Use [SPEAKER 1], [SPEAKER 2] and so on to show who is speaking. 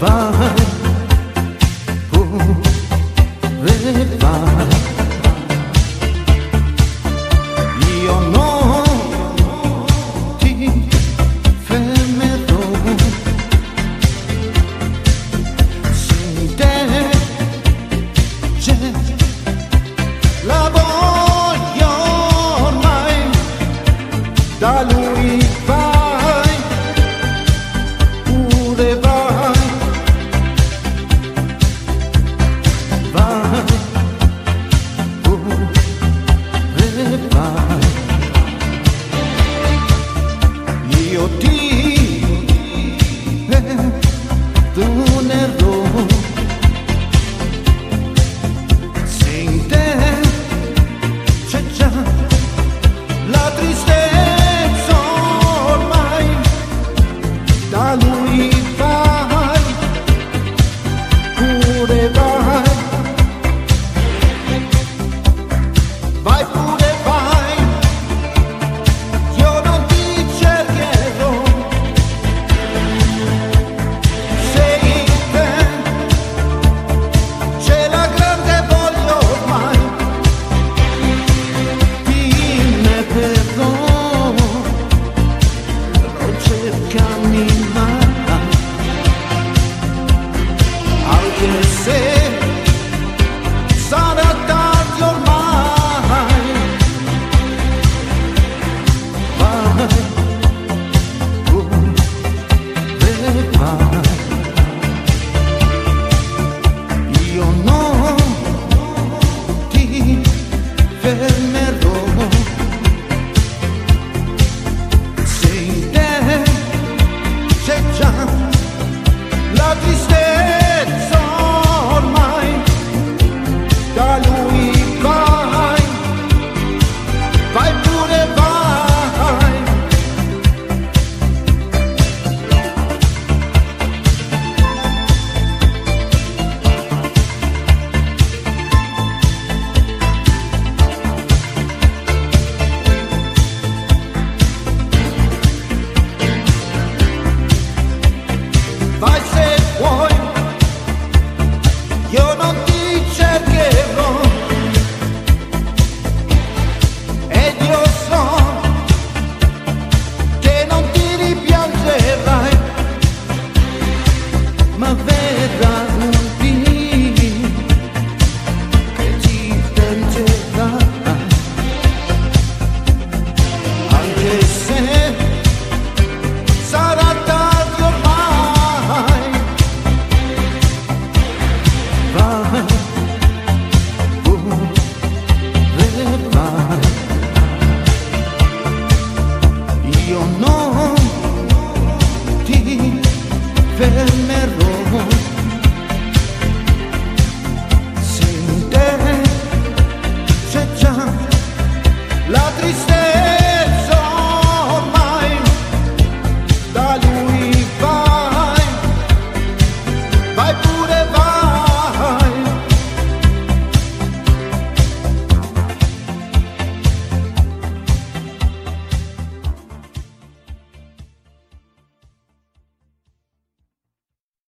[SPEAKER 1] vai, pure vai. Io non ti fermerò, se te c'è la voglio ormai, da lui vai, pure vai, vai, pure vai. Io ti perdonerò, se in te c'è già la tristezza ormai, da lui vai, pure vai, vai pure vai. Io non ti cercherò, se in te c'è la grande voglia ormai, dimmi perdono, non cercarmi mai, anche se sarà tardi ormai. Vai, pure vai. Io non ti fermerò, se in te c'è già la tristezza ormai, da lui vai, vai pure vai. Vai se vuoi, io non ti cercherò, ed io so che non ti rimpiangerai, ma verrà un dì che ti tenterà, anche se sarà tardi ormai. Vai, pure vai. Io non ti fermerò, se in te c'è già la tristezza ormai, da lui vai, vai pure